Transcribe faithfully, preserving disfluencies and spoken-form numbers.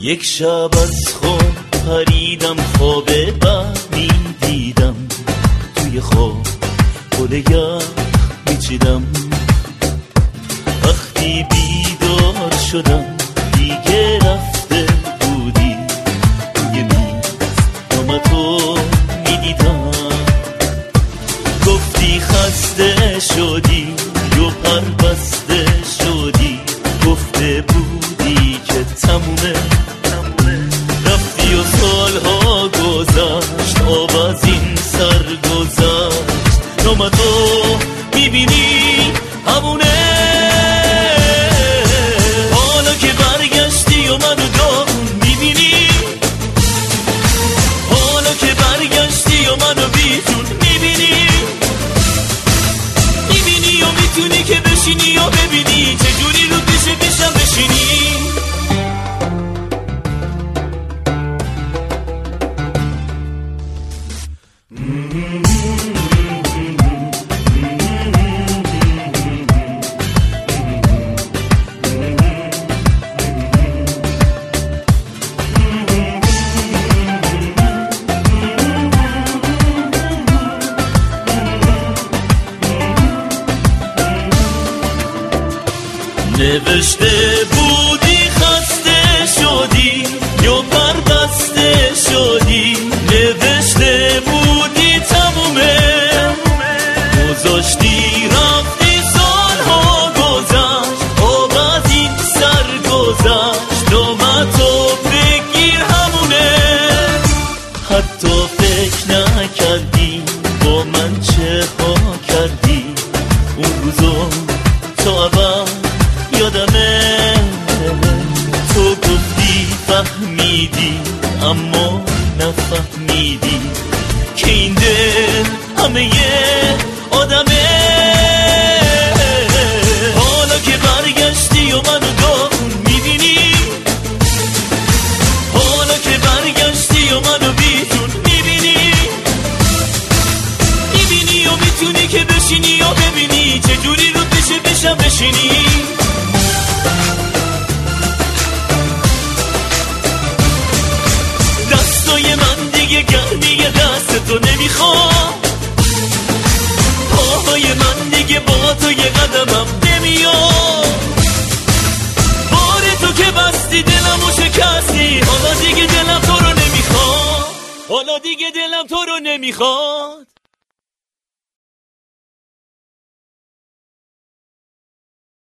یک شب از خواب پریدم، خواب بد میدیدم، توی خواب گل یخ میچیدم. وقتی بیدار شدم دیگه رفته بودی، توی میز نامتو میدیدم. گفتی خسته شدی و پر بسته شدی، گفته بودی که تمومه. رفتی و سالها گذشت، آب از این سر گذشت، نامتو میبینی همونه. حالا که برگشتی و منو داغون میبینی، حالا که برگشتی و منو بیجون میبینی، میبینی و میتونی که بشینی و ببینی چجوری رو پیش پیشم بشینی. نوشته بودی خسته شدی یا پردسته شدی، نوشته بودی تمومه، گذاشتی رفتی سالها گذشت، آب از این سر گذشت، نامتو بگیر همونه. حتی فکر نکردی با من چه ها کردی، اون روزا تو اول یادمه. تو گفتی فهمیدی اما نفهمیدی که این دل همه یه آدمه. حالا که برگشتی و منو داغون میبینی، حالا که برگشتی و منو بیجون میبینی، میبینی و میتونی که بشینی و ببینی چجوری رو پیش پیشم بشینی. دستای من دیگه گرمی دست تو نمیخوام، پاهای من دیگه با تو یه قدمم نمیاد. بار تو که بستی دلمو شکستی، حالا دیگه دلم تو رو نمیخواد، حالا دیگه دلم تو رو نمیخواد.